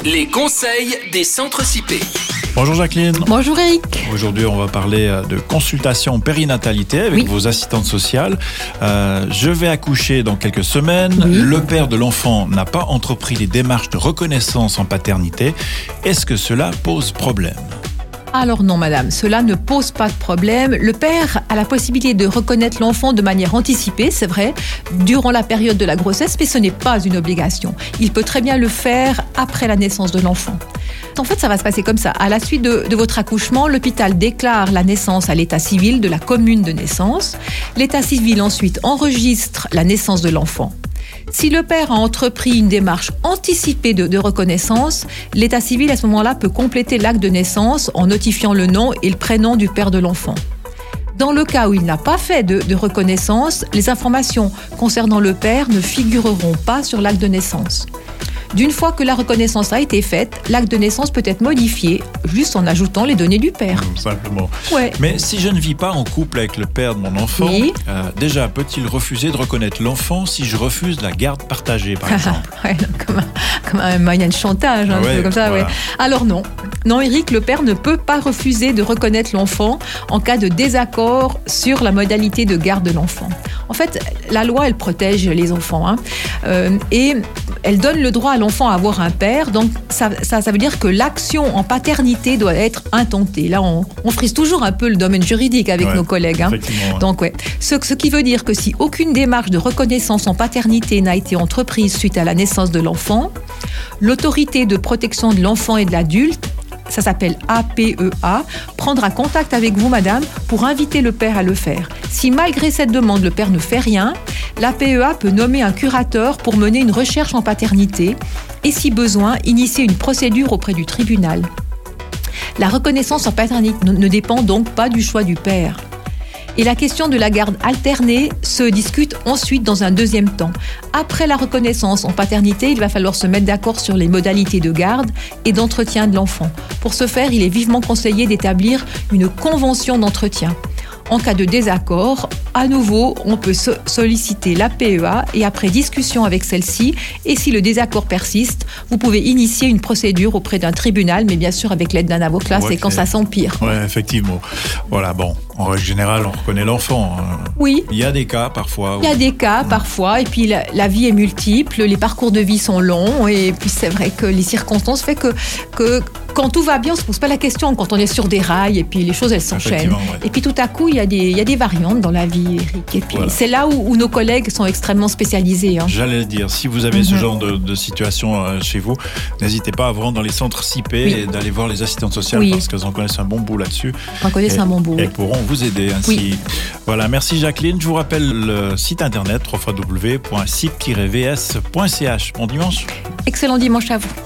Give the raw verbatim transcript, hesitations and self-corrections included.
Les conseils des centres C I P. Bonjour Jacqueline. Bonjour Eric. Aujourd'hui, on va parler de consultation périnatalité avec oui. vos assistantes sociales. Euh, je vais accoucher dans quelques semaines. Oui. Le père de l'enfant n'a pas entrepris les démarches de reconnaissance en paternité. Est-ce que cela pose problème ? Alors non madame, cela ne pose pas de problème. Le père a la possibilité de reconnaître l'enfant de manière anticipée, c'est vrai, durant la période de la grossesse, mais ce n'est pas une obligation. Il peut très bien le faire après la naissance de l'enfant. En fait, ça va se passer comme ça. À la suite de, de votre accouchement, l'hôpital déclare la naissance à l'état civil de la commune de naissance. L'état civil ensuite enregistre la naissance de l'enfant. Si le père a entrepris une démarche anticipée de, de reconnaissance, l'état civil à ce moment-là peut compléter l'acte de naissance en notifiant le nom et le prénom du père de l'enfant. Dans le cas où il n'a pas fait de, de reconnaissance, les informations concernant le père ne figureront pas sur l'acte de naissance. D'une fois que la reconnaissance a été faite, l'acte de naissance peut être modifié, juste en ajoutant les données du père. Simplement. Ouais. Mais si je ne vis pas en couple avec le père de mon enfant, oui. euh, déjà, peut-il refuser de reconnaître l'enfant si je refuse la garde partagée, par exemple ? ouais, comme, un, comme un moyen de chantage, hein, ouais, comme ça. Voilà. Ouais. Alors non. Non, Eric, le père ne peut pas refuser de reconnaître l'enfant en cas de désaccord sur la modalité de garde de l'enfant. En fait, la loi, elle protège les enfants hein, euh, et elle donne le droit à l'enfant à avoir un père. Donc, ça, ça, ça veut dire que l'action en paternité doit être intentée. Là, on, on frise toujours un peu le domaine juridique avec ouais, nos collègues. Hein. Ouais. Donc, ouais. Ce, ce qui veut dire que si aucune démarche de reconnaissance en paternité n'a été entreprise suite à la naissance de l'enfant, l'autorité de protection de l'enfant et de l'adulte, ça s'appelle A P E A, prendra contact avec vous, madame, pour inviter le père à le faire. Si malgré cette demande, le père ne fait rien, l'A P E A peut nommer un curateur pour mener une recherche en paternité et, si besoin, initier une procédure auprès du tribunal. La reconnaissance en paternité ne dépend donc pas du choix du père. Et la question de la garde alternée se discute ensuite dans un deuxième temps. Après la reconnaissance en paternité, il va falloir se mettre d'accord sur les modalités de garde et d'entretien de l'enfant. Pour ce faire, il est vivement conseillé d'établir une convention d'entretien. En cas de désaccord, à nouveau, on peut so- solliciter l'A P E A et après discussion avec celle-ci, et si le désaccord persiste, vous pouvez initier une procédure auprès d'un tribunal, mais bien sûr avec l'aide d'un avocat, ouais, c'est quand ça s'empire. Oui, effectivement. Voilà, bon, en règle générale, on reconnaît l'enfant. Oui. Il y a des cas parfois. Il y a des cas parfois, et puis la, la vie est multiple, les parcours de vie sont longs, et puis c'est vrai que les circonstances font que, que quand tout va bien, on ne se pose pas la question, quand on est sur des rails, et puis les choses, elles s'enchaînent. Ouais. Et puis tout à coup, il y a des, il y a des variantes dans la vie, Eric. Et puis voilà. C'est là où, où nos collègues sont extrêmement spécialisés. Hein. J'allais le dire, si vous avez mm-hmm. ce genre de, de situation euh, chez vous, n'hésitez pas à vous rendre dans les centres C I P oui. et d'aller voir les assistantes sociales oui. parce qu'elles en connaissent un bon bout là-dessus. Elles en connaissent et, un bon bout. Et pourront vous aider ainsi. Oui. Voilà, merci Jacqueline. Je vous rappelle le site internet w w w point c i p tiret v s point c h. Bon dimanche. Excellent dimanche à vous.